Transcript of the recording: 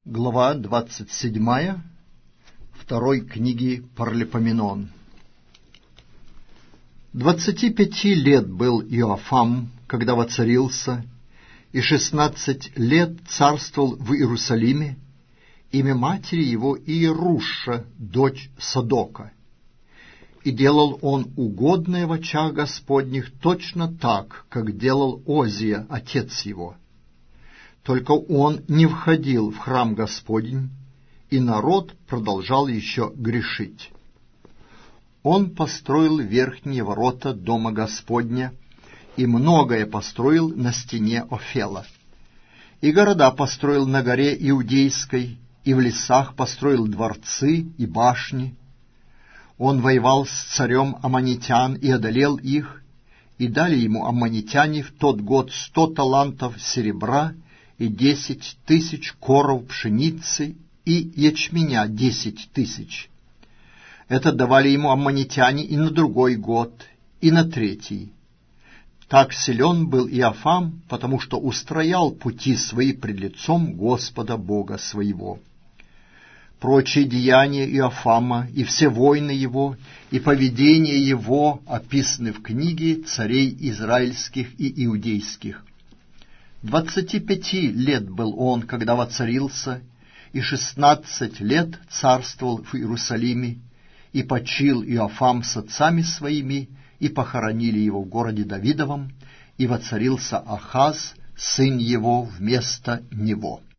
Глава 27 второй книги Паралипоменон. 25 лет был Иоафам, когда воцарился, и 16 лет царствовал в Иерусалиме. Имя матери его Иеруша, дочь Садока. И делал он угодное в очах Господних точно так, как делал Озия, отец его. Только он не входил в храм Господень, и народ продолжал еще грешить. Он построил верхние ворота дома Господня, и многое построил на стене Офела. И города построил на горе Иудейской, и в лесах построил дворцы и башни. Он воевал с царем аммонитян и одолел их, и дали ему аммонитяне в тот год 100 талантов серебра и 10 тысяч коров пшеницы и ячменя 10 тысяч. Это давали ему аммонитяне и на другой год, и на третий. Так силен был Иоафам, потому что устроял пути свои пред лицом Господа Бога своего. Прочие деяния Иоафама и все войны его, и поведение его описаны в книге царей израильских и иудейских. 25 лет был он, когда воцарился, и 16 лет царствовал в Иерусалиме, и почил Иоафам с отцами своими, и похоронили его в городе Давидовом, и воцарился Ахаз, сын его, вместо него.